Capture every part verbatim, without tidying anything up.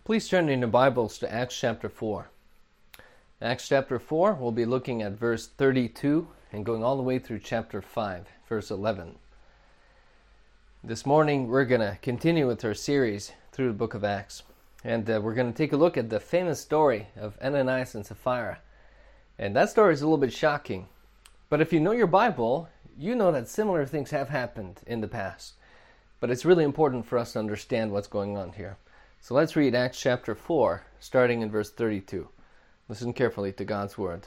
Please turn in your Bibles to Acts chapter four. Acts chapter four, we'll be looking at verse thirty-two and going all the way through chapter five, verse eleven. This morning, we're going to continue with our series through the book of Acts. And uh, we're going to take a look at the famous story of Ananias and Sapphira. And that story is a little bit shocking. But if you know your Bible, you know that similar things have happened in the past. But it's really important for us to understand what's going on here. So let's read Acts chapter four, starting in verse thirty-two. Listen carefully to God's word.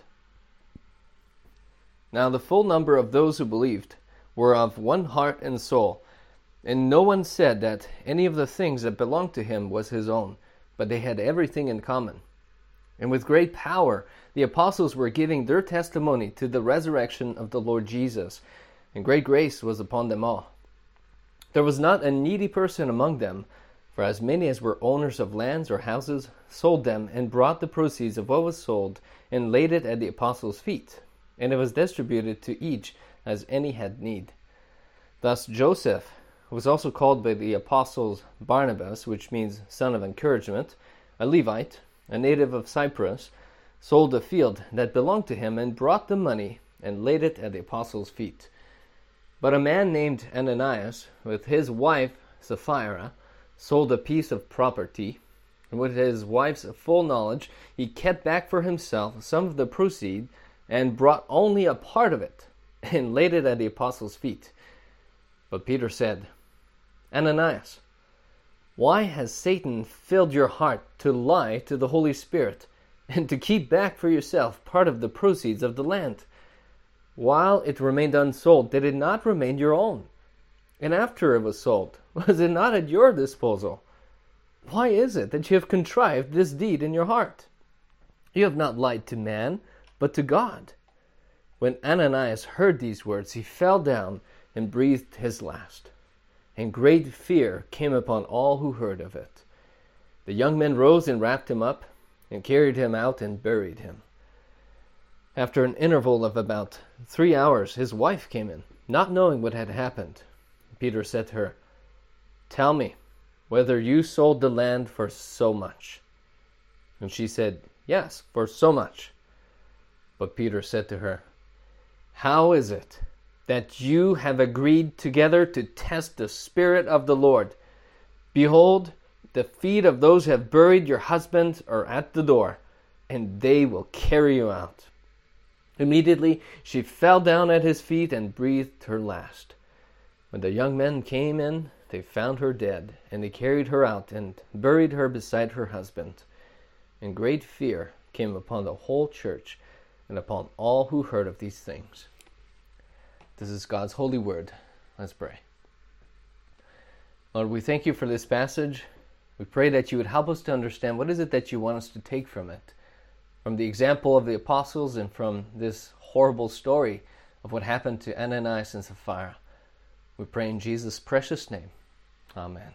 Now the full number of those who believed were of one heart and soul, and no one said that any of the things that belonged to him was his own, but they had everything in common. And with great power the apostles were giving their testimony to the resurrection of the Lord Jesus, and great grace was upon them all. There was not a needy person among them, for as many as were owners of lands or houses sold them and brought the proceeds of what was sold and laid it at the apostles' feet, and it was distributed to each as any had need. Thus Joseph, who was also called by the apostles Barnabas, which means son of encouragement, a Levite, a native of Cyprus, sold a field that belonged to him and brought the money and laid it at the apostles' feet. But a man named Ananias, with his wife Sapphira, sold a piece of property, and with his wife's full knowledge, he kept back for himself some of the proceeds and brought only a part of it and laid it at the apostles' feet. But Peter said, Ananias, why has Satan filled your heart to lie to the Holy Spirit and to keep back for yourself part of the proceeds of the land? While it remained unsold, did it not remain your own? And after it was sold, was it not at your disposal? Why is it that you have contrived this deed in your heart? You have not lied to man, but to God. When Ananias heard these words, he fell down and breathed his last. And great fear came upon all who heard of it. The young men rose and wrapped him up, and carried him out and buried him. After an interval of about three hours, his wife came in, not knowing what had happened. Peter said to her, Tell me whether you sold the land for so much. And she said, Yes, for so much. But Peter said to her, How is it that you have agreed together to test the Spirit of the Lord? Behold, the feet of those who have buried your husband are at the door, and they will carry you out. Immediately she fell down at his feet and breathed her last. When the young men came in, they found her dead, and they carried her out and buried her beside her husband. And great fear came upon the whole church and upon all who heard of these things. This is God's holy word. Let's pray. Lord, we thank you for this passage. We pray that you would help us to understand what is it that you want us to take from it, from the example of the apostles and from this horrible story of what happened to Ananias and Sapphira. We pray in Jesus' precious name. Amen.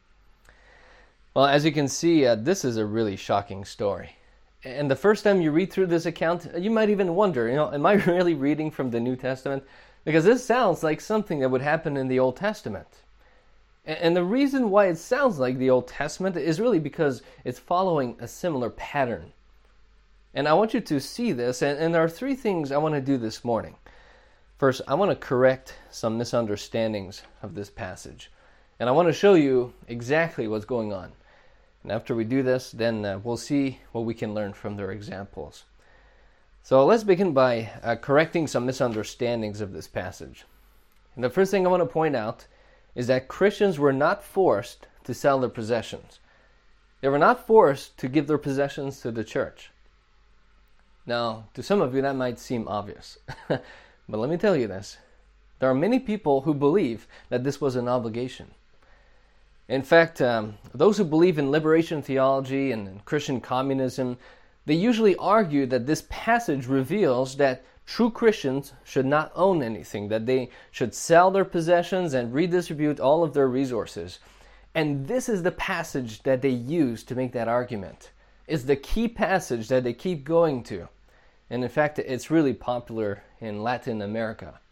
Well, as you can see, uh, this is a really shocking story. And the first time you read through this account, you might even wonder, you know, am I really reading from the New Testament? Because this sounds like something that would happen in the Old Testament. And the reason why it sounds like the Old Testament is really because it's following a similar pattern. And I want you to see this, and, and there are three things I want to do this morning. First, I want to correct some misunderstandings of this passage. And I want to show you exactly what's going on. And after we do this, then uh, we'll see what we can learn from their examples. So let's begin by uh, correcting some misunderstandings of this passage. And the first thing I want to point out is that Christians were not forced to sell their possessions. They were not forced to give their possessions to the church. Now, to some of you that might seem obvious. But let me tell you this. There are many people who believe that this was an obligation. In fact, um, those who believe in liberation theology and in Christian communism, they usually argue that this passage reveals that true Christians should not own anything, that they should sell their possessions and redistribute all of their resources. And this is the passage that they use to make that argument. It's the key passage that they keep going to. And in fact, it's really popular in Latin America.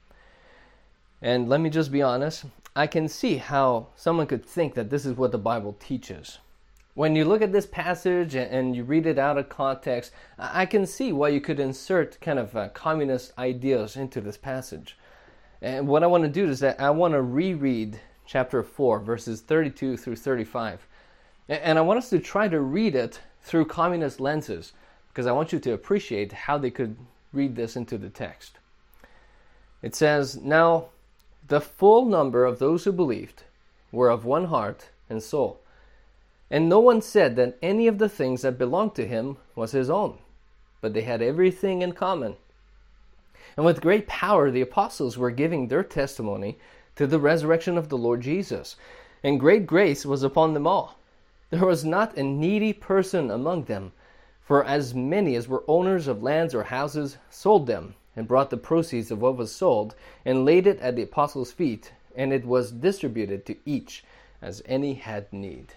And let me just be honest, I can see how someone could think that this is what the Bible teaches. When you look at this passage and you read it out of context, I can see why you could insert kind of uh, communist ideas into this passage. And what I want to do is that I want to reread chapter four, verses thirty-two through thirty-five. And I want us to try to read it through communist lenses, because I want you to appreciate how they could read this into the text. It says, "Now the full number of those who believed were of one heart and soul. And no one said that any of the things that belonged to him was his own, but they had everything in common. And with great power the apostles were giving their testimony to the resurrection of the Lord Jesus, and great grace was upon them all. There was not a needy person among them, for as many as were owners of lands or houses sold them, and brought the proceeds of what was sold, and laid it at the apostles' feet, and it was distributed to each as any had need."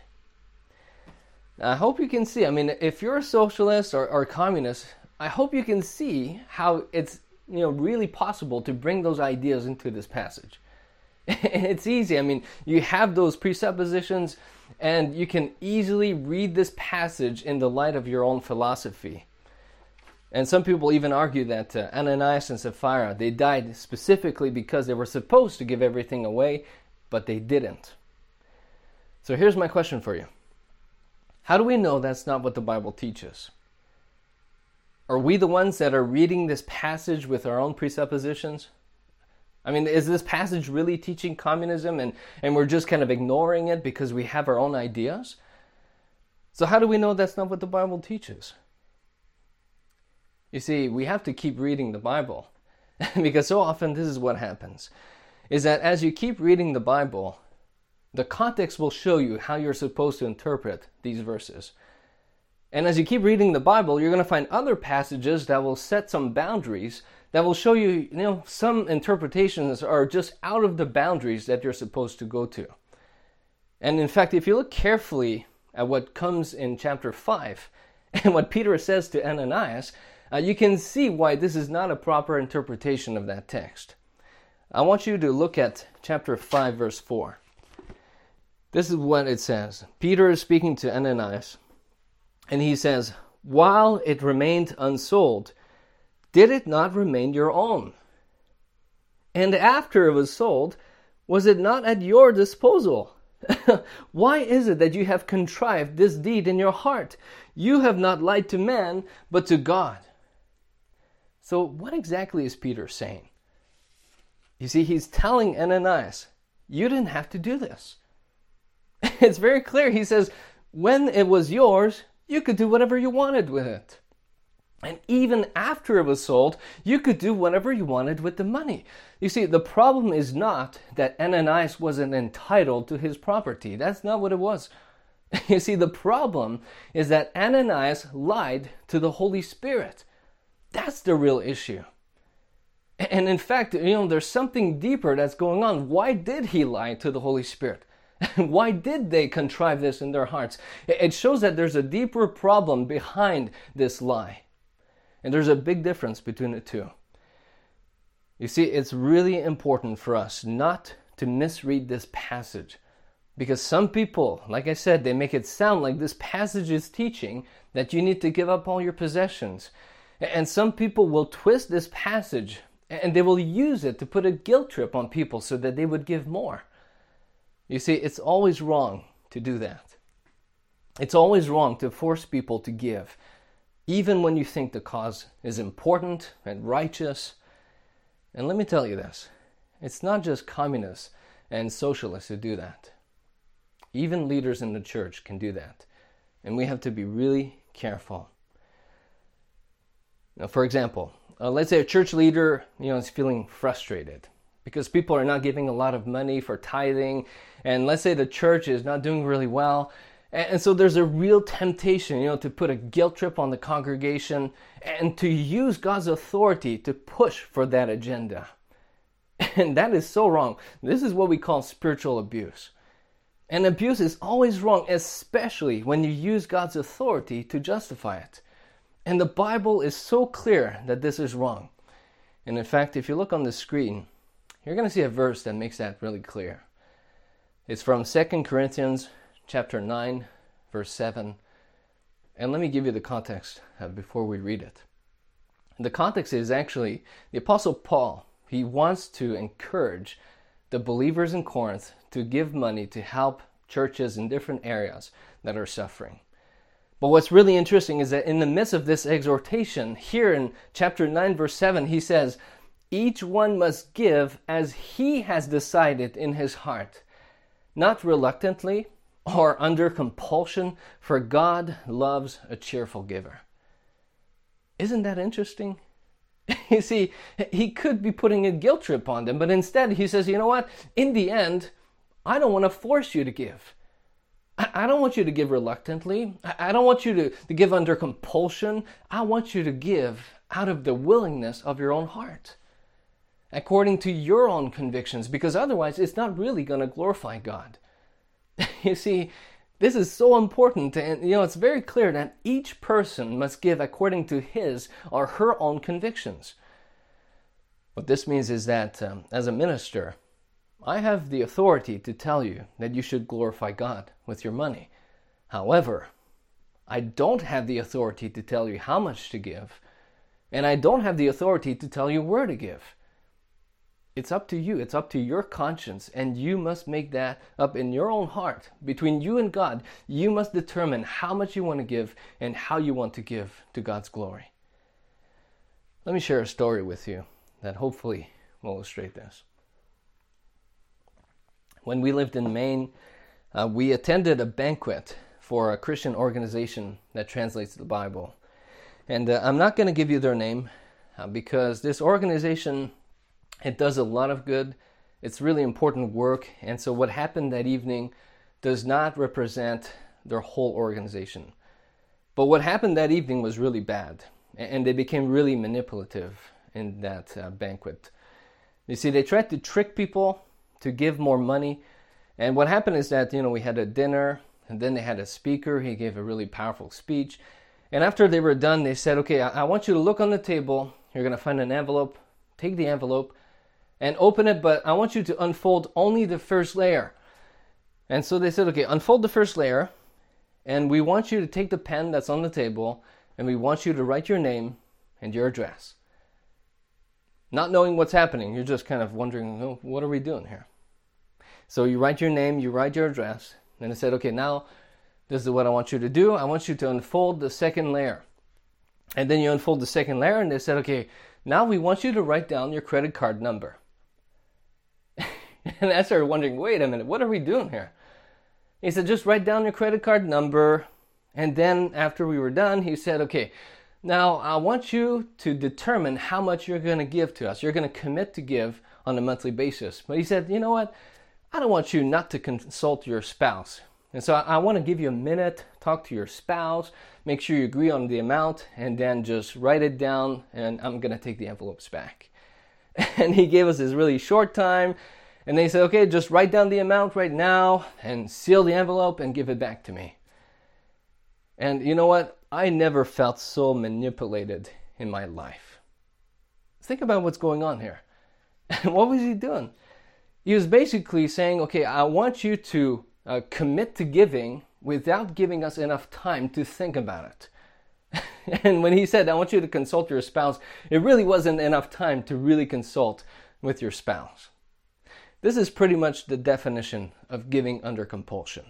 I hope you can see, I mean, if you're a socialist or, or communist, I hope you can see how it's, you know, really possible to bring those ideas into this passage. It's easy. I mean, you have those presuppositions, and you can easily read this passage in the light of your own philosophy. And some people even argue that uh, Ananias and Sapphira, they died specifically because they were supposed to give everything away, but they didn't. So here's my question for you. How do we know that's not what the Bible teaches? Are we the ones that are reading this passage with our own presuppositions? I mean, is this passage really teaching communism and, and we're just kind of ignoring it because we have our own ideas? So how do we know that's not what the Bible teaches? You see, we have to keep reading the Bible because so often this is what happens, is that as you keep reading the Bible, the context will show you how you're supposed to interpret these verses. And as you keep reading the Bible, you're going to find other passages that will set some boundaries that will show you, you know, some interpretations are just out of the boundaries that you're supposed to go to. And in fact, if you look carefully at what comes in chapter five and what Peter says to Ananias, uh, you can see why this is not a proper interpretation of that text. I want you to look at chapter five, verse four. This is what it says. Peter is speaking to Ananias, and he says, "While it remained unsold, did it not remain your own? And after it was sold, was it not at your disposal? Why is it that you have contrived this deed in your heart? You have not lied to man, but to God." So what exactly is Peter saying? You see, he's telling Ananias, you didn't have to do this. It's very clear. He says, when it was yours, you could do whatever you wanted with it. And even after it was sold, you could do whatever you wanted with the money. You see, the problem is not that Ananias wasn't entitled to his property. That's not what it was. You see, the problem is that Ananias lied to the Holy Spirit. That's the real issue. And in fact, you know, there's something deeper that's going on. Why did he lie to the Holy Spirit? Why did they contrive this in their hearts? It shows that there's a deeper problem behind this lie. And there's a big difference between the two. You see, it's really important for us not to misread this passage. Because some people, like I said, they make it sound like this passage is teaching that you need to give up all your possessions. And some people will twist this passage and they will use it to put a guilt trip on people so that they would give more. You see, it's always wrong to do that. It's always wrong to force people to give, even when you think the cause is important and righteous. And let me tell you this, it's not just communists and socialists who do that. Even leaders in the church can do that. And we have to be really careful. Now, for example, uh, let's say a church leader, you know, is feeling frustrated because people are not giving a lot of money for tithing, and let's say the church is not doing really well, and, and so there's a real temptation, you know, to put a guilt trip on the congregation and to use God's authority to push for that agenda. And that is so wrong. This is what we call spiritual abuse. And abuse is always wrong, especially when you use God's authority to justify it. And the Bible is so clear that this is wrong. And in fact, if you look on the screen, you're going to see a verse that makes that really clear. It's from Second Corinthians chapter nine, verse seven. And let me give you the context uh, before we read it. The context is actually the Apostle Paul. He wants to encourage the believers in Corinth to give money to help churches in different areas that are suffering. But what's really interesting is that in the midst of this exhortation, here in chapter nine, verse seven, he says, each one must give as he has decided in his heart, not reluctantly or under compulsion, for God loves a cheerful giver. Isn't that interesting? You see, he could be putting a guilt trip on them, but instead he says, you know what? In the end, I don't want to force you to give. I don't want you to give reluctantly. I don't want you to, to give under compulsion. I want you to give out of the willingness of your own heart, according to your own convictions, because otherwise it's not really going to glorify God. You see, this is so important, and you know it's very clear that each person must give according to his or her own convictions. What this means is that um, as a minister, I have the authority to tell you that you should glorify God with your money. However, I don't have the authority to tell you how much to give, and I don't have the authority to tell you where to give. It's up to you. It's up to your conscience, and you must make that up in your own heart. Between you and God, you must determine how much you want to give and how you want to give to God's glory. Let me share a story with you that hopefully will illustrate this. When we lived in Maine, uh, we attended a banquet for a Christian organization that translates the Bible. And uh, I'm not going to give you their name uh, because this organization, it does a lot of good. It's really important work. And so what happened that evening does not represent their whole organization. But what happened that evening was really bad. And they became really manipulative in that uh, banquet. You see, they tried to trick people to give more money. And what happened is that, you know, we had a dinner, and then they had a speaker. He gave a really powerful speech. And after they were done, they said, okay, I, I want you to look on the table. You're going to find an envelope. Take the envelope and open it, but I want you to unfold only the first layer. And so they said, okay, unfold the first layer, and we want you to take the pen that's on the table, and we want you to write your name and your address. Not knowing what's happening, you're just kind of wondering, oh, what are we doing here? So you write your name, you write your address, and they said, okay, now this is what I want you to do. I want you to unfold the second layer. And then you unfold the second layer, and they said, okay, now we want you to write down your credit card number. And I started wondering, wait a minute, what are we doing here? He said, just write down your credit card number. And then after we were done, he said, okay, now I want you to determine how much you're going to give to us. You're going to commit to give on a monthly basis. But he said, you know what? I don't want you not to consult your spouse. And so I, I want to give you a minute, talk to your spouse, make sure you agree on the amount, and then just write it down, and I'm going to take the envelopes back. And he gave us this really short time, and they said, okay, just write down the amount right now, and seal the envelope, and give it back to me. And you know what? I never felt so manipulated in my life. Think about what's going on here. What was he doing? He was basically saying, okay, I want you to uh, commit to giving without giving us enough time to think about it. And when he said, I want you to consult your spouse, it really wasn't enough time to really consult with your spouse. This is pretty much the definition of giving under compulsion.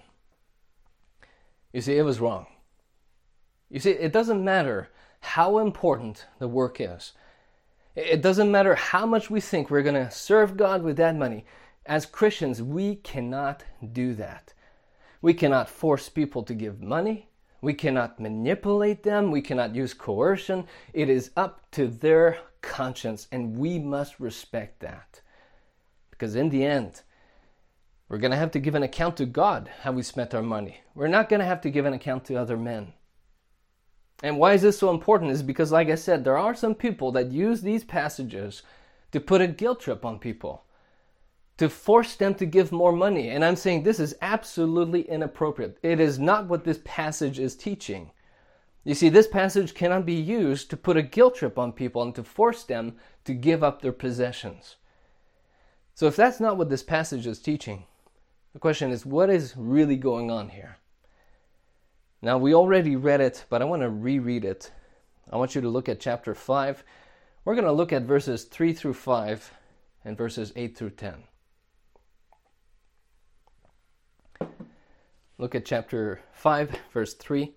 You see, it was wrong. You see, it doesn't matter how important the work is. It doesn't matter how much we think we're going to serve God with that money. As Christians, we cannot do that. We cannot force people to give money. We cannot manipulate them. We cannot use coercion. It is up to their conscience, and we must respect that. Because in the end, we're going to have to give an account to God how we spent our money. We're not going to have to give an account to other men. And why is this so important is because, like I said, there are some people that use these passages to put a guilt trip on people, to force them to give more money. And I'm saying this is absolutely inappropriate. It is not what this passage is teaching. You see, this passage cannot be used to put a guilt trip on people and to force them to give up their possessions. So if that's not what this passage is teaching, the question is, what is really going on here? Now, we already read it, but I want to reread it. I want you to look at chapter five. We're going to look at verses three through five and verses eight through ten. Look at chapter five, verse three.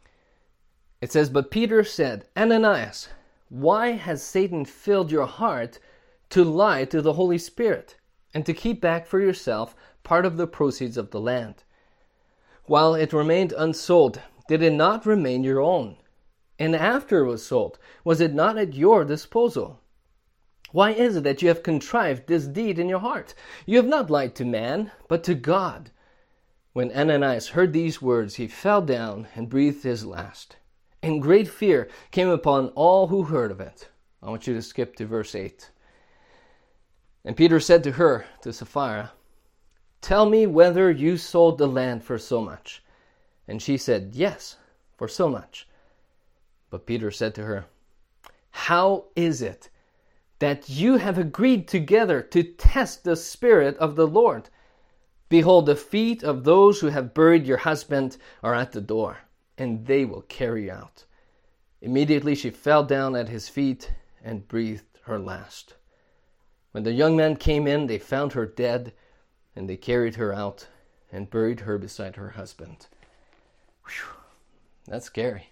It says, "But Peter said, 'Ananias, why has Satan filled your heart to lie to the Holy Spirit and to keep back for yourself part of the proceeds of the land? While it remained unsold, did it not remain your own? And after it was sold, was it not at your disposal? Why is it that you have contrived this deed in your heart? You have not lied to man, but to God.' When Ananias heard these words, he fell down and breathed his last. And great fear came upon all who heard of it." I want you to skip to verse eight. "And Peter said to her," to Sapphira, "Tell me whether you sold the land for so much." And she said, "Yes, for so much." But Peter said to her, "How is it that you have agreed together to test the Spirit of the Lord? Behold, the feet of those who have buried your husband are at the door, and they will carry you out." Immediately she fell down at his feet and breathed her last. When the young men came in, they found her dead, and they carried her out and buried her beside her husband. Whew, that's scary.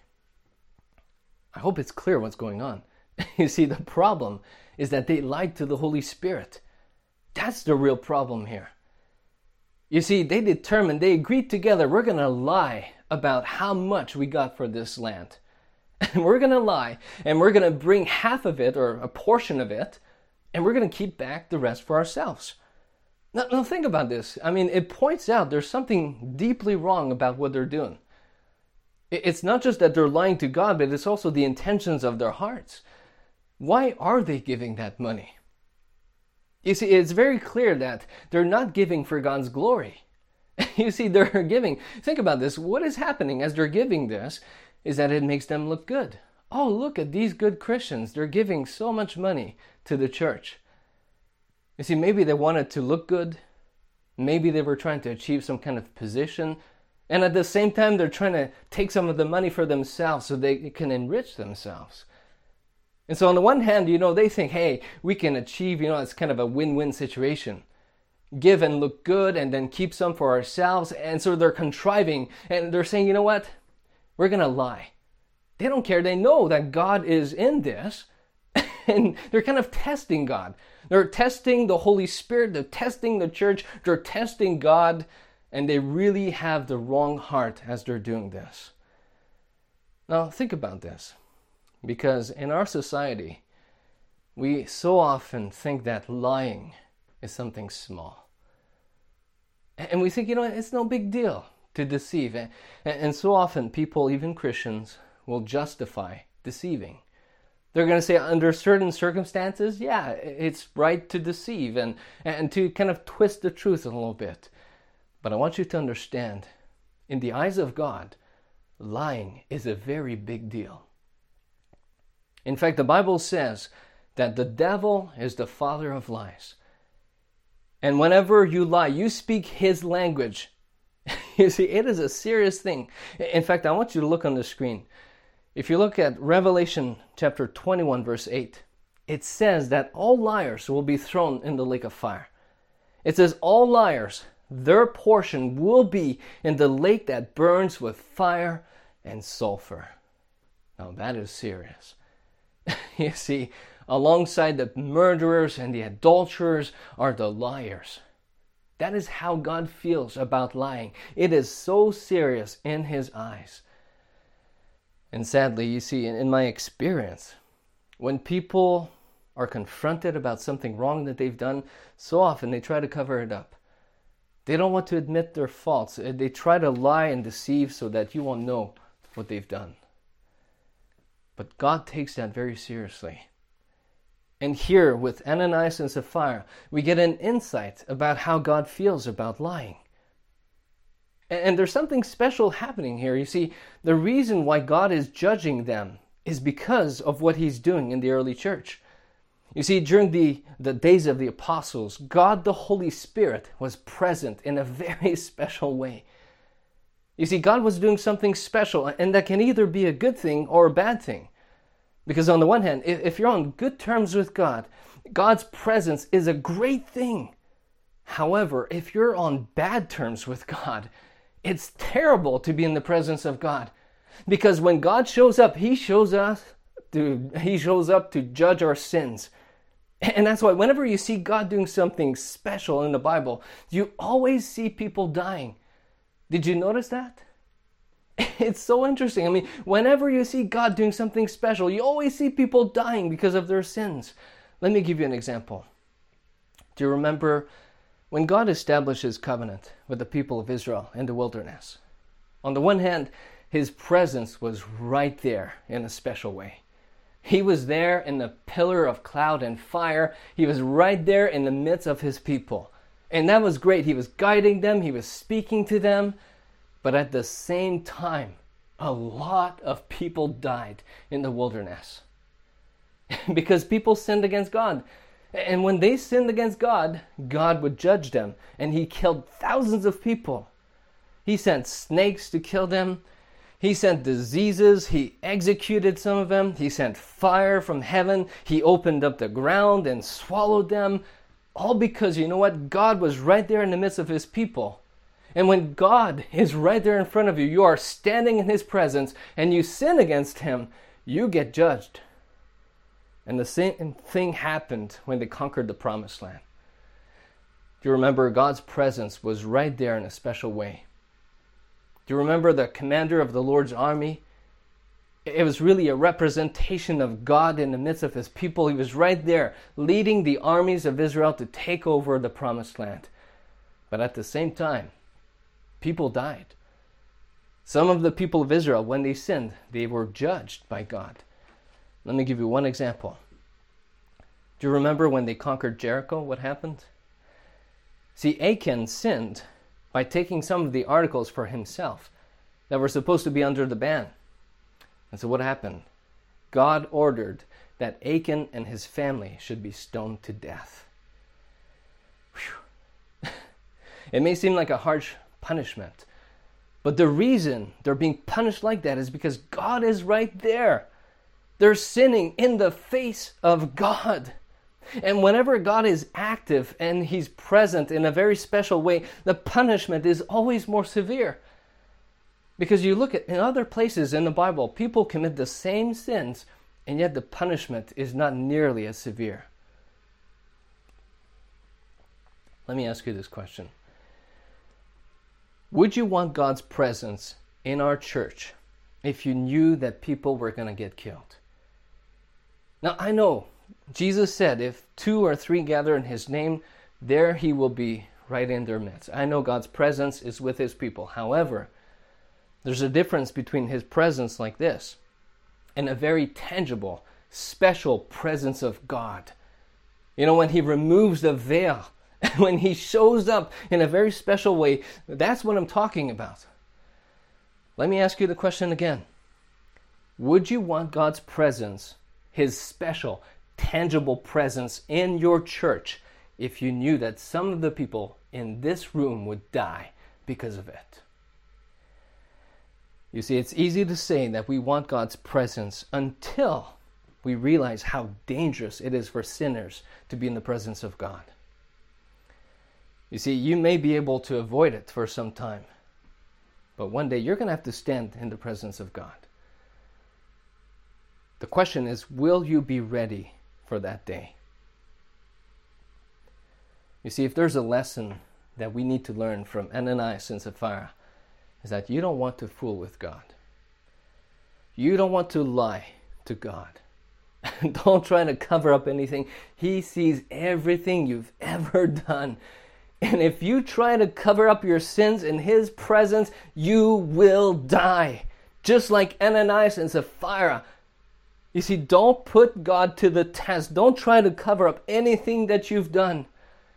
I hope it's clear what's going on. You see, the problem is that they lied to the Holy Spirit. That's the real problem here. You see, they determined, they agreed together, we're going to lie about how much we got for this land. And we're going to lie, and we're going to bring half of it, or a portion of it, and we're going to keep back the rest for ourselves. Now, now think about this. I mean, it points out there's something deeply wrong about what they're doing. It's not just that they're lying to God, but it's also the intentions of their hearts. Why are they giving that money? You see, it's very clear that they're not giving for God's glory. You see, they're giving. Think about this. What is happening as they're giving this is that it makes them look good. Oh, look at these good Christians. They're giving so much money to the church. You see, maybe they wanted to look good. Maybe they were trying to achieve some kind of position. And at the same time, they're trying to take some of the money for themselves so they can enrich themselves. And so on the one hand, you know, they think, hey, we can achieve, you know, it's kind of a win-win situation. Give and look good and then keep some for ourselves. And so they're contriving and they're saying, you know what? We're going to lie. They don't care. They know that God is in this. And they're kind of testing God. They're testing the Holy Spirit. They're testing the church. They're testing God. And they really have the wrong heart as they're doing this. Now, think about this. Because in our society, we so often think that lying is something small. And we think, you know, it's no big deal to deceive. And so often people, even Christians, will justify deceiving. They're going to say under certain circumstances, yeah, it's right to deceive and, and to kind of twist the truth a little bit. But I want you to understand, in the eyes of God, lying is a very big deal. In fact, the Bible says that the devil is the father of lies. And whenever you lie, you speak his language. You see, it is a serious thing. In fact, I want you to look on the screen. If you look at Revelation chapter twenty-one, verse eight, it says that all liars will be thrown in the lake of fire. It says all liars, their portion will be in the lake that burns with fire and sulfur. Now that is serious. You see, alongside the murderers and the adulterers are the liars. That is how God feels about lying. It is so serious in his eyes. And sadly, you see, in, in my experience, when people are confronted about something wrong that they've done, so often they try to cover it up. They don't want to admit their faults. They try to lie and deceive so that you won't know what they've done. But God takes that very seriously. And here with Ananias and Sapphira, we get an insight about how God feels about lying. And there's something special happening here. You see, the reason why God is judging them is because of what he's doing in the early church. You see, during the, the days of the apostles, God the Holy Spirit was present in a very special way. You see, God was doing something special, and that can either be a good thing or a bad thing. Because on the one hand, if you're on good terms with God, God's presence is a great thing. However, if you're on bad terms with God, it's terrible to be in the presence of God. Because when God shows up, He shows us to, He shows up to judge our sins. And that's why whenever you see God doing something special in the Bible, you always see people dying. Did you notice that? It's so interesting. I mean, whenever you see God doing something special, you always see people dying because of their sins. Let me give you an example. Do you remember when God established His covenant with the people of Israel in the wilderness? On the one hand, His presence was right there in a special way. He was there in the pillar of cloud and fire. He was right there in the midst of His people. And that was great. He was guiding them. He was speaking to them. But at the same time, a lot of people died in the wilderness. Because people sinned against God. And when they sinned against God, God would judge them. And He killed thousands of people. He sent snakes to kill them. He sent diseases. He executed some of them. He sent fire from heaven. He opened up the ground and swallowed them. All because, you know what? God was right there in the midst of His people. And when God is right there in front of you, you are standing in His presence, and you sin against Him, you get judged. And the same thing happened when they conquered the Promised Land. Do you remember God's presence was right there in a special way? Do you remember the commander of the Lord's army? It was really a representation of God in the midst of His people. He was right there leading the armies of Israel to take over the Promised Land. But at the same time, people died. Some of the people of Israel, when they sinned, they were judged by God. Let me give you one example. Do you remember when they conquered Jericho, what happened? See, Achan sinned by taking some of the articles for himself that were supposed to be under the ban. And so what happened? God ordered that Achan and his family should be stoned to death. Whew. It may seem like a harsh punishment, but the reason they're being punished like that is because God is right there. They're sinning in the face of God. And whenever God is active and He's present in a very special way, the punishment is always more severe. Because you look at in other places in the Bible, people commit the same sins, and yet the punishment is not nearly as severe. Let me ask you this question. Would you want God's presence in our church if you knew that people were going to get killed? Now, I know Jesus said, if two or three gather in His name, there He will be right in their midst. I know God's presence is with His people. However, there's a difference between His presence like this and a very tangible, special presence of God. You know, when He removes the veil, when He shows up in a very special way, that's what I'm talking about. Let me ask you the question again. Would you want God's presence, His special, tangible presence in your church, if you knew that some of the people in this room would die because of it? You see, it's easy to say that we want God's presence until we realize how dangerous it is for sinners to be in the presence of God. You see, you may be able to avoid it for some time, but one day you're going to have to stand in the presence of God. The question is, will you be ready for that day? You see, if there's a lesson that we need to learn from Ananias and Sapphira, is that you don't want to fool with God. You don't want to lie to God. Don't try to cover up anything. He sees everything you've ever done. And if you try to cover up your sins in His presence, you will die. Just like Ananias and Sapphira. You see, don't put God to the test. Don't try to cover up anything that you've done.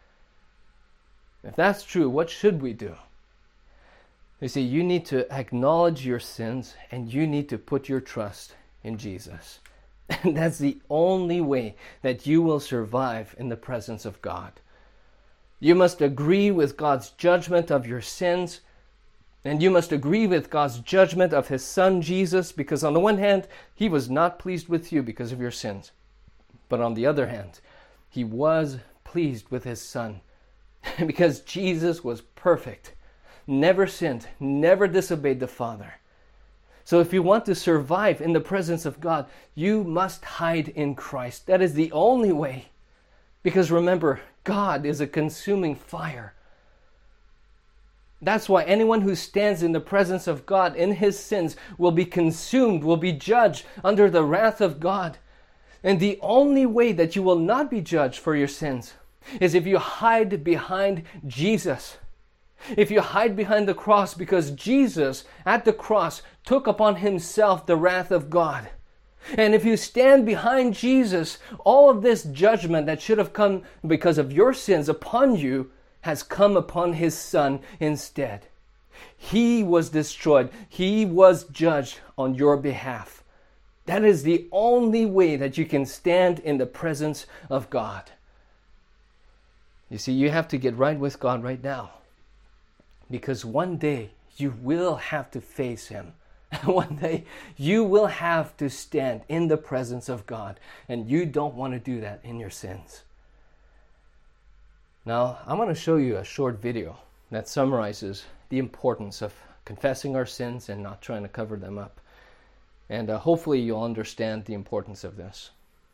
If that's true, what should we do? You see, you need to acknowledge your sins and you need to put your trust in Jesus. And that's the only way that you will survive in the presence of God. You must agree with God's judgment of your sins And you must agree with God's judgment of his Son Jesus, because on the one hand, he was not pleased with you because of your sins. But on the other hand, he was pleased with his Son because Jesus was perfect, never sinned, never disobeyed the Father. So if you want to survive in the presence of God, you must hide in Christ. That is the only way. Because remember, God is a consuming fire. That's why anyone who stands in the presence of God in his sins will be consumed, will be judged under the wrath of God. And the only way that you will not be judged for your sins is if you hide behind Jesus. If you hide behind the cross, because Jesus at the cross took upon himself the wrath of God. And if you stand behind Jesus, all of this judgment that should have come because of your sins upon you has come upon his Son instead. He was destroyed. He was judged on your behalf. That is the only way that you can stand in the presence of God. You see, you have to get right with God right now. Because one day you will have to face him. One day you will have to stand in the presence of God. And you don't want to do that in your sins. Now, I'm going to show you a short video that summarizes the importance of confessing our sins and not trying to cover them up. And uh, hopefully you'll understand the importance of this.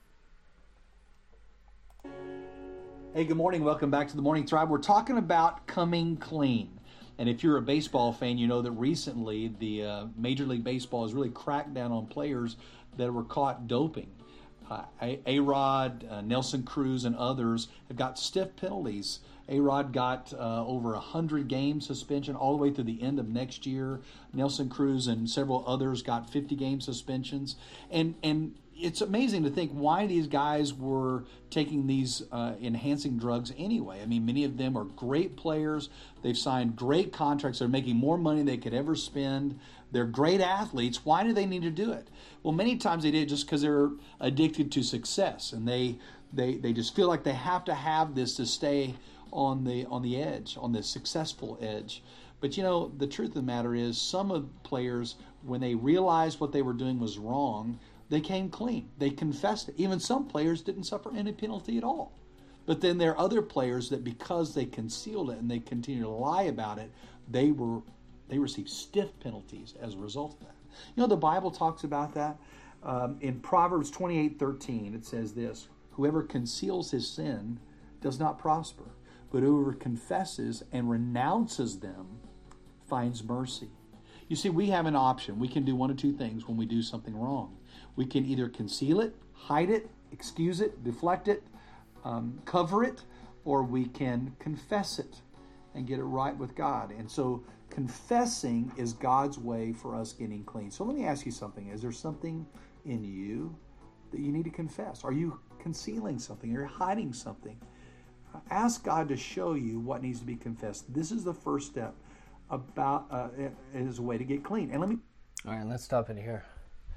Hey, good morning. Welcome back to the Morning Tribe. We're talking about coming clean. And if you're a baseball fan, you know that recently the uh, Major League Baseball has really cracked down on players that were caught doping. Uh, A-Rod, uh, Nelson Cruz, and others have got stiff penalties. A-Rod got uh, over one hundred game suspension all the way through the end of next year. Nelson Cruz and several others got fifty game suspensions. And and it's amazing to think why these guys were taking these uh, enhancing drugs anyway. I mean, many of them are great players. They've signed great contracts. They're making more money than they could ever spend. They're great athletes. Why do they need to do it? Well, many times they did just because they're addicted to success, and they they they just feel like they have to have this to stay on the on the edge, on the successful edge. But you know, the truth of the matter is, some of the players, when they realized what they were doing was wrong, they came clean. They confessed it. Even some players didn't suffer any penalty at all. But then there are other players that, because they concealed it and they continued to lie about it, they were they received stiff penalties as a result of that. You know, the Bible talks about that. Um, in Proverbs twenty-eight thirteen, it says this: whoever conceals his sin does not prosper, but whoever confesses and renounces them finds mercy. You see, we have an option. We can do one of two things when we do something wrong. We can either conceal it, hide it, excuse it, deflect it, um, cover it, or we can confess it and get it right with God. And so confessing is God's way for us getting clean. So let me ask you something. Is there something in you that you need to confess? Are you concealing something? Are you hiding something? Ask God to show you what needs to be confessed. This is the first step about uh, as a way to get clean. And let me. All right, let's stop it here.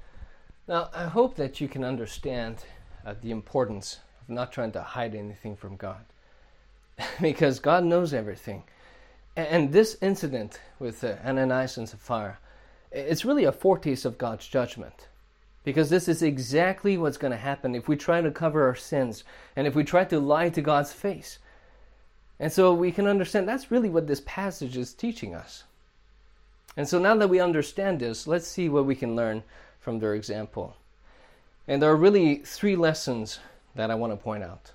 Now, I hope that you can understand uh, the importance of not trying to hide anything from God, because God knows everything. And, and this incident with uh, Ananias and Sapphira, it's really a foretaste of God's judgment, because this is exactly what's going to happen if we try to cover our sins and if we try to lie to God's face. And so we can understand that's really what this passage is teaching us. And so now that we understand this, let's see what we can learn from their example. And there are really three lessons that I want to point out.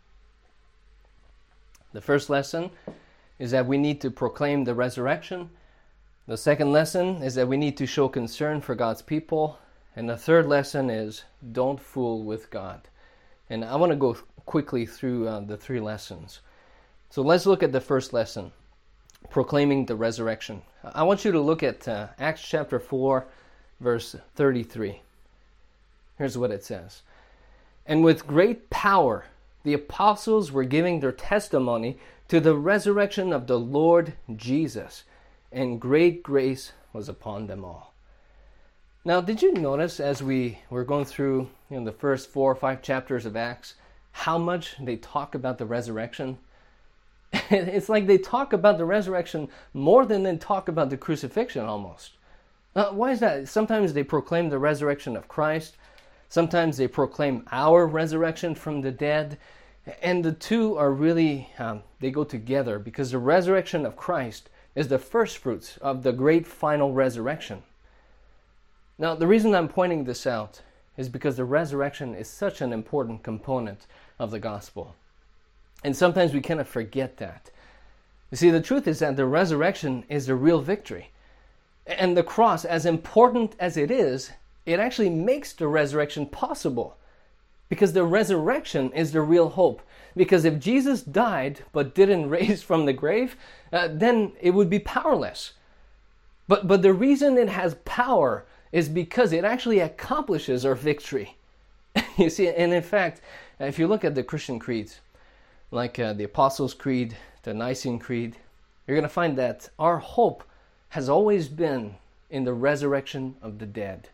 The first lesson is that we need to proclaim the resurrection. The second lesson is that we need to show concern for God's people. And the third lesson is don't fool with God. And I want to go quickly through uh, the three lessons. So let's look at the first lesson, proclaiming the resurrection. I want you to look at uh, Acts chapter four, verse thirty-three. Here's what it says. And with great power, the apostles were giving their testimony to the resurrection of the Lord Jesus, and great grace was upon them all. Now, did you notice as we were going through you know, the first four or five chapters of Acts, how much they talk about the resurrection? It's like they talk about the resurrection more than they talk about the crucifixion almost. Uh, why is that? Sometimes they proclaim the resurrection of Christ. Sometimes they proclaim our resurrection from the dead. And the two are really, um, they go together because the resurrection of Christ is the first fruits of the great final resurrection. Now, the reason I'm pointing this out is because the resurrection is such an important component of the gospel. And sometimes we kind of forget that. You see, the truth is that the resurrection is the real victory. And the cross, as important as it is, it actually makes the resurrection possible. Because the resurrection is the real hope. Because if Jesus died but didn't raise from the grave, uh, then it would be powerless. But, but the reason it has power is because it actually accomplishes our victory. You see, and in fact, if you look at the Christian creeds, like uh, the Apostles' Creed, the Nicene Creed, you're going to find that our hope has always been in the resurrection of the dead.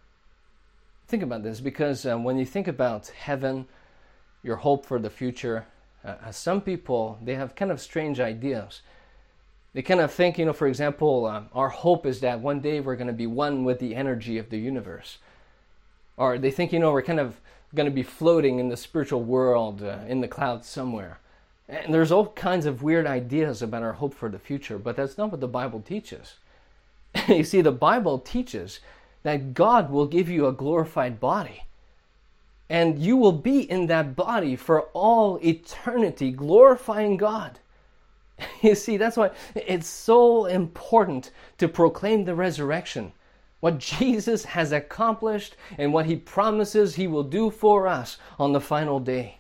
Think about this, because um, when you think about heaven, your hope for the future, uh, some people, they have kind of strange ideas. They kind of think, you know, for example, uh, our hope is that one day we're going to be one with the energy of the universe. Or they think, you know, we're kind of going to be floating in the spiritual world, uh, in the clouds somewhere. And there's all kinds of weird ideas about our hope for the future, but that's not what the Bible teaches. You see, the Bible teaches that God will give you a glorified body. And you will be in that body for all eternity, glorifying God. You see, that's why it's so important to proclaim the resurrection. What Jesus has accomplished and what He promises He will do for us on the final day.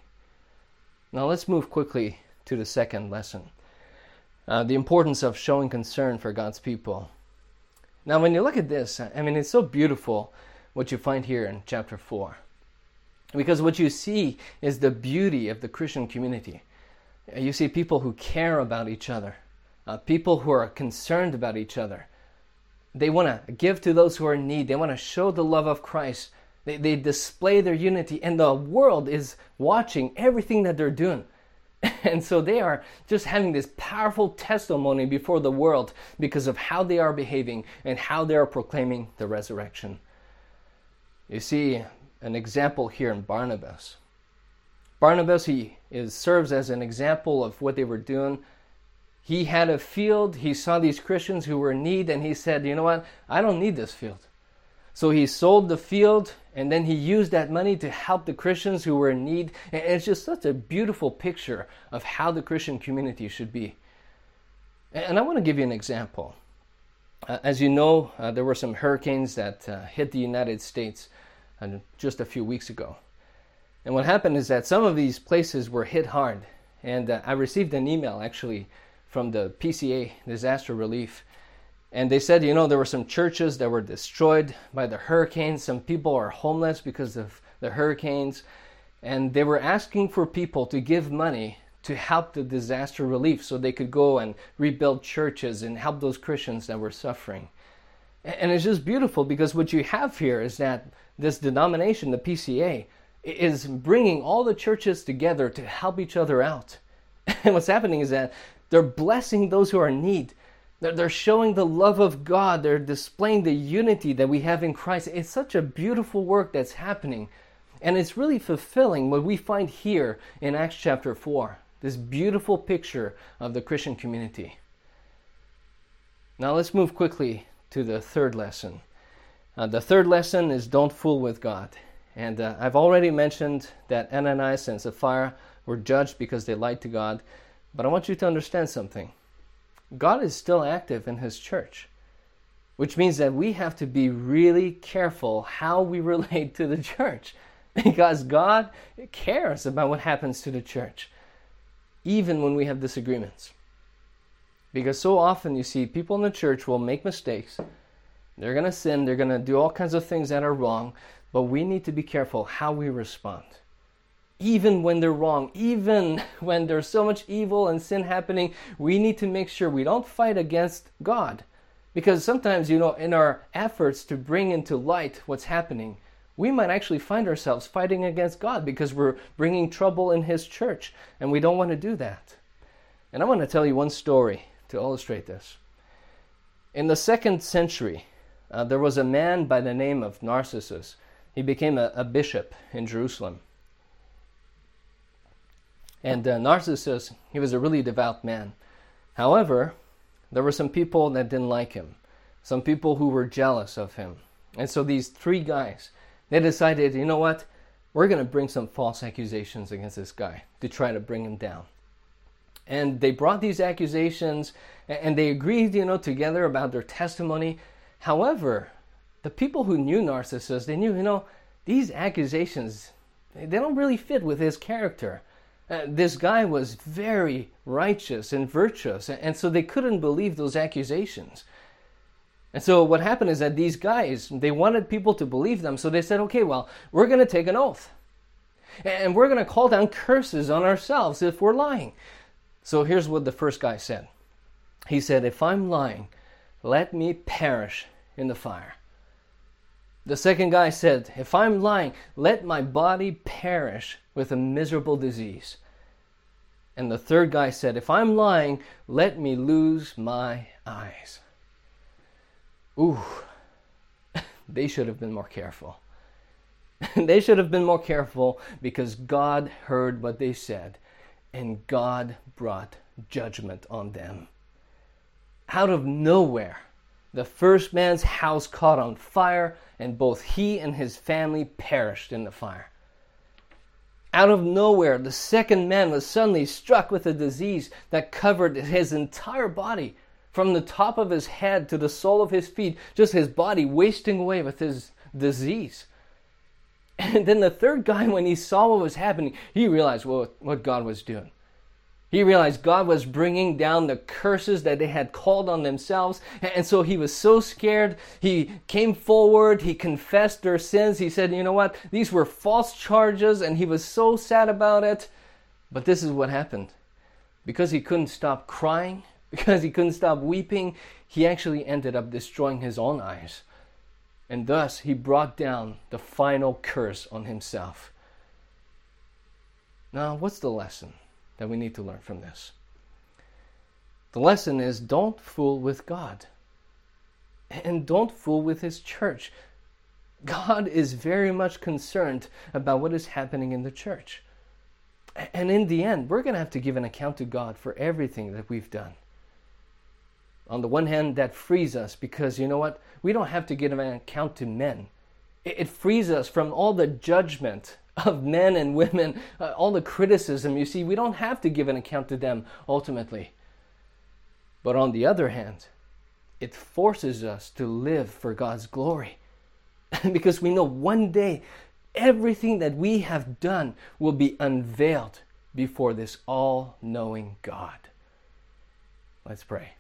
Now let's move quickly to the second lesson. Uh, the importance of showing concern for God's people. Now when you look at this, I mean, it's so beautiful what you find here in chapter four. Because what you see is the beauty of the Christian community. You see people who care about each other. Uh, people who are concerned about each other. They want to give to those who are in need. They want to show the love of Christ. They, they display their unity, and the world is watching everything that they're doing. And so they are just having this powerful testimony before the world because of how they are behaving and how they are proclaiming the resurrection. You see an example here in Barnabas. Barnabas, he is, serves as an example of what they were doing. He had a field, he saw these Christians who were in need, and he said, you know what, I don't need this field. So he sold the field, and then he used that money to help the Christians who were in need. And it's just such a beautiful picture of how the Christian community should be. And I want to give you an example. Uh, as you know, uh, there were some hurricanes that uh, hit the United States uh, just a few weeks ago. And what happened is that some of these places were hit hard. And uh, I received an email actually from the P C A, Disaster Relief. And they said, you know, there were some churches that were destroyed by the hurricanes. Some people are homeless because of the hurricanes. And they were asking for people to give money to help the disaster relief so they could go and rebuild churches and help those Christians that were suffering. And it's just beautiful because what you have here is that this denomination, the P C A, is bringing all the churches together to help each other out. And what's happening is that they're blessing those who are in need. They're showing the love of God. They're displaying the unity that we have in Christ. It's such a beautiful work that's happening. And it's really fulfilling what we find here in Acts chapter four. This beautiful picture of the Christian community. Now let's move quickly to the third lesson. Uh, the third lesson is don't fool with God. And uh, I've already mentioned that Ananias and Sapphira were judged because they lied to God. But I want you to understand something. God is still active in His church, which means that we have to be really careful how we relate to the church, because God cares about what happens to the church, even when we have disagreements. Because so often you see people in the church will make mistakes, they're going to sin, they're going to do all kinds of things that are wrong, but we need to be careful how we respond. Even when they're wrong, even when there's so much evil and sin happening, we need to make sure we don't fight against God. Because sometimes, you know, in our efforts to bring into light what's happening, we might actually find ourselves fighting against God because we're bringing trouble in His church, and we don't want to do that. And I want to tell you one story to illustrate this. In the second century, uh, there was a man by the name of Narcissus. He became a, a bishop in Jerusalem. And uh, Narcissus, he was a really devout man. However, there were some people that didn't like him. Some people who were jealous of him. And so these three guys, they decided, you know what? We're going to bring some false accusations against this guy to try to bring him down. And they brought these accusations, and they agreed, you know, together about their testimony. However, the people who knew Narcissus, they knew, you know, these accusations, they don't really fit with his character. Uh, this guy was very righteous and virtuous, and so they couldn't believe those accusations. And so what happened is that these guys, they wanted people to believe them, so they said, okay, well, we're going to take an oath. And we're going to call down curses on ourselves if we're lying. So here's what the first guy said. He said, if I'm lying, let me perish in the fire. The second guy said, if I'm lying, let my body perish with a miserable disease. And the third guy said, if I'm lying, let me lose my eyes. Ooh, they should have been more careful. They should have been more careful because God heard what they said, and God brought judgment on them. Out of nowhere, the first man's house caught on fire, and both he and his family perished in the fire. Out of nowhere, the second man was suddenly struck with a disease that covered his entire body, from the top of his head to the sole of his feet, just his body wasting away with his disease. And then the third guy, when he saw what was happening, he realized what, what God was doing. He realized God was bringing down the curses that they had called on themselves. And so he was so scared. He came forward. He confessed their sins. He said, you know what? These were false charges. And he was so sad about it. But this is what happened. Because he couldn't stop crying, because he couldn't stop weeping, he actually ended up destroying his own eyes. And thus he brought down the final curse on himself. Now, what's the lesson that we need to learn from this? The lesson is, don't fool with God. And don't fool with his church. God is very much concerned about what is happening in the church. And in the end, we're going to have to give an account to God for everything that we've done. On the one hand, that frees us because, you know what? We don't have to give an account to men. It frees us from all the judgment of men and women, uh, all the criticism. You see, we don't have to give an account to them ultimately. But on the other hand, it forces us to live for God's glory. Because we know one day everything that we have done will be unveiled before this all-knowing God. Let's pray.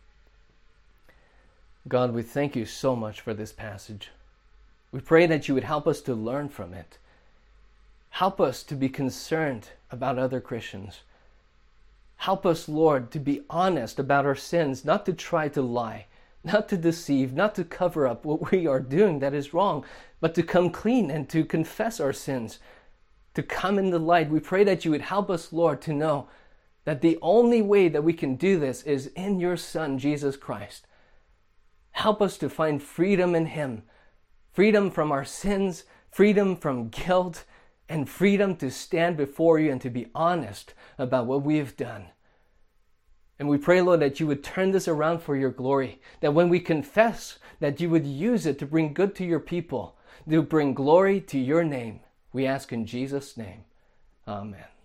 God, we thank you so much for this passage. We pray that you would help us to learn from it. Help us to be concerned about other Christians. Help us, Lord, to be honest about our sins, not to try to lie, not to deceive, not to cover up what we are doing that is wrong, but to come clean and to confess our sins, to come in the light. We pray that you would help us, Lord, to know that the only way that we can do this is in your Son, Jesus Christ. Help us to find freedom in him, freedom from our sins, freedom from guilt, and freedom to stand before you and to be honest about what we have done. And we pray, Lord, that you would turn this around for your glory, that when we confess, that you would use it to bring good to your people, to bring glory to your name. We ask in Jesus' name. Amen.